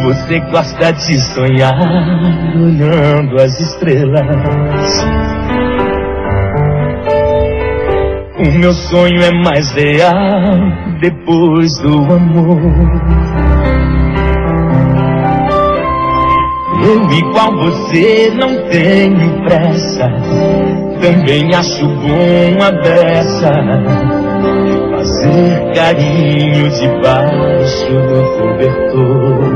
você gosta de sonhar olhando as estrelas. O meu sonho é mais real depois do amor. Eu, igual você, não tenho pressa. Também acho bom a beça fazer carinho debaixo do cobertor.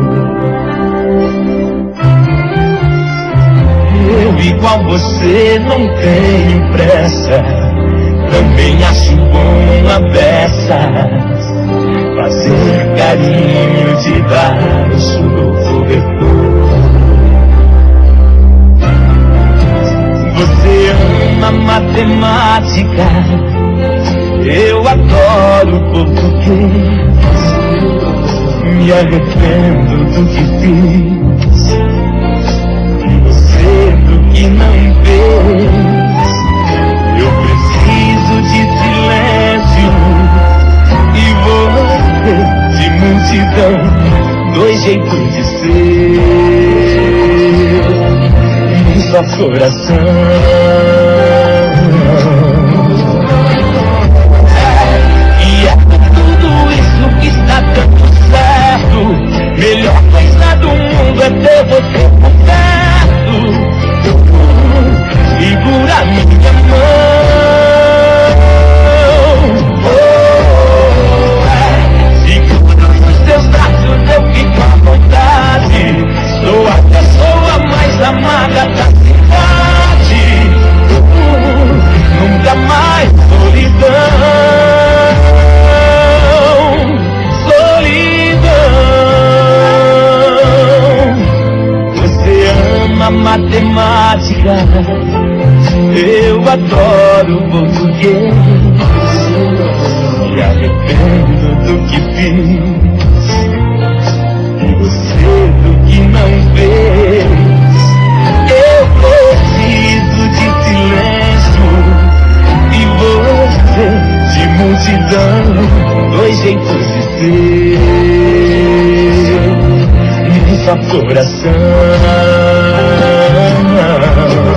Eu, igual você, não tenho pressa. Também acho bom a beça fazer carinho debaixo do cobertor. Você ama matemática, eu adoro português. Me arrependo do que fiz e você do que não fez. Eu preciso de silêncio e você de multidão. Dois jeitos de ser, um só coração. E é tudo isso que está dando certo. Melhor coisa do mundo é ter você por perto. Segura minha mão, segura nos teus braços, eu fico à vontade. Sou a pessoa mais amada da cidade. Nunca mais solidão, solidão. Você ama matemática, eu adoro português. Me arrependo do que fiz e você do que não fez. Eu preciso de silêncio e você de multidão. Dois jeitos de ser, um só coração.